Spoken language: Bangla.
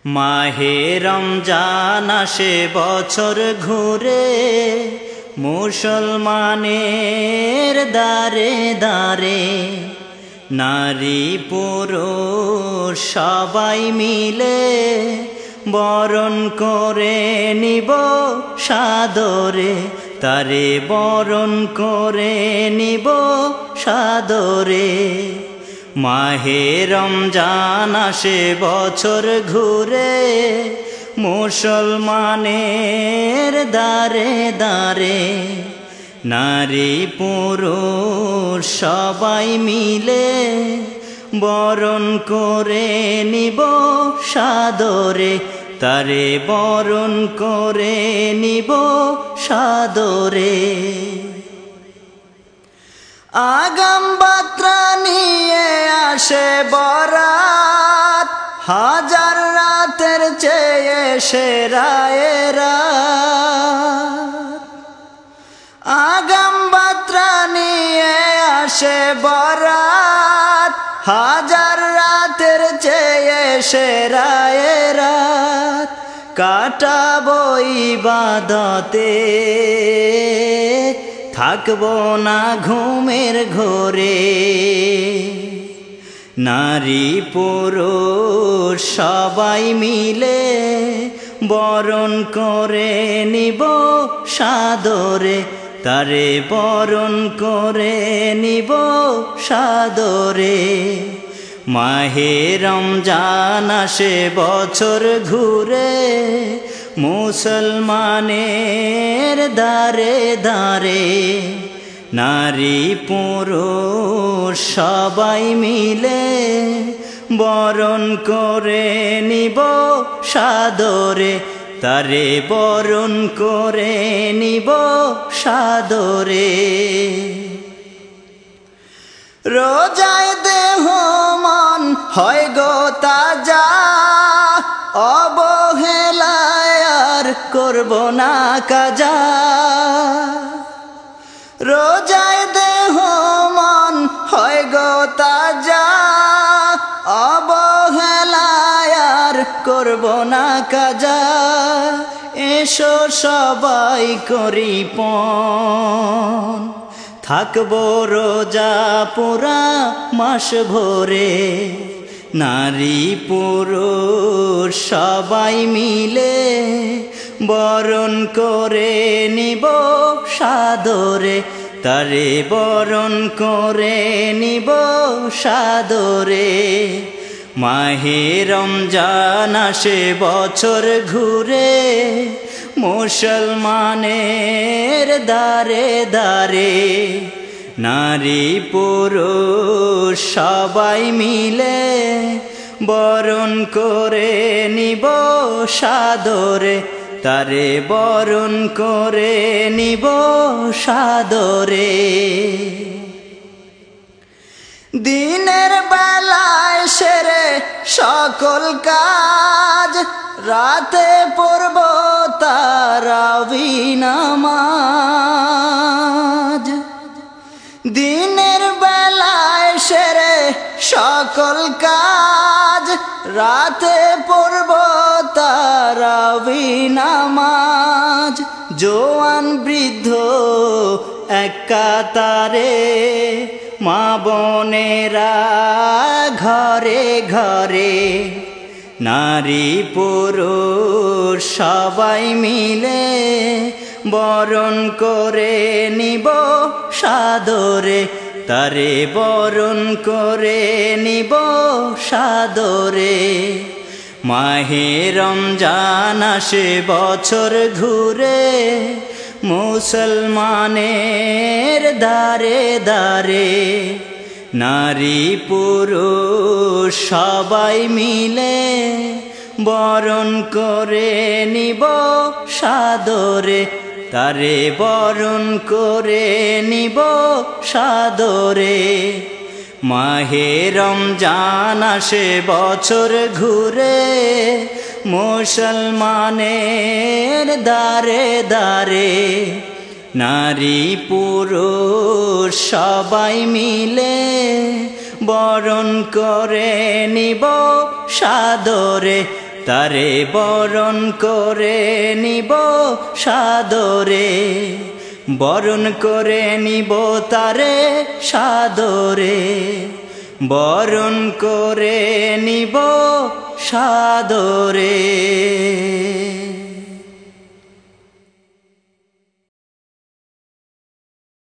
মাহে রমজান আসে বছর ঘুরে, মুসলমানের দারে দারে নারী পুরুষ সবাই মিলে বরণ করে নিব সাদরে, তারে বরণ করে নিব সাদরে। মাহে রমজান আসে বছর ঘুরে, মুসলমানের দারে দারে নারী পুরুষ সবাই মিলে বরণ করে নিব সাদরে, তারে বরণ করে নিব সাদরে। আগাম বার্তা নিয়ে আসে বরাত, হাজার রাতের চেয়ে সেরা এ রাত। আগাম বার্তা নিয়ে আসে বরাত, হাজার রাতের চেয়ে সেরা এ রাত। কাটাবো ইবাদতে, থাকবো না ঘুমের ঘোরে, নারী পুরুষ সবাই মিলে বরণ করে নিব সাদরে, তারে বরণ করে নিব সাদরে। মাহে রমজান আসে বছর ঘুরে, মুসলমানের দারে দারে নারী পুরুষ সবাই মিলে বরণ করে নিব সাদরে, তারে বরণ করে নিব সাদরে। রোজায় দেহ মন হয় গো তাজা, অবহেলায় আর করব না কাজা। রোজায় দেহ মন হয় গো তাজা, অবহেলায় আর করব না কাজা। এসো সবাই করি পণ, থাকবো রোজা পুরা মাস ভরে, নারী পুরুষ সবাই মিলে বরণ করে নিব সাদরে, তারে বরণ করে নিব সাদরে। মাহে রমজান আসে বছর ঘুরে, মুসলমানের দারে দারে নারী পুরুষ সবাই মিলে বরণ করে নিব সাদরে, তারে বরণ করে নিব সাদরে। দিনের বেলায় সেরে সকল কাজ, রাতে পড়ব তারাবি নামাজ। দিনের বেলায় সেরে সকল কাজ, রাতে পড়ব তারাবি নামাজ। জোয়ান বৃদ্ধ এক কাতারে, মা বোনেরা ঘরে ঘরে নারী পুরুষ সবাই মিলে বরণ করে নিব সাদরে, তারে বরণ করে নিব সাদরে। মাহে রমজান আসে বছর ঘুরে, মুসলমানের দারে দারে নারী পুরুষ সবাই মিলে বরণ করে নিব সাদরে, তারে বরণ করে নিব সাদরে। মাহে রমজান আসে বছর ঘুরে, মুসলমানের দারে দারে নারী পুরুষ সবাই মিলে বরণ করে নিব সাদরে, তারে বরণ করে নিব সাদরে, বরণ করে নিব তারে সাদরে, বরণ করে নিব সাদরে।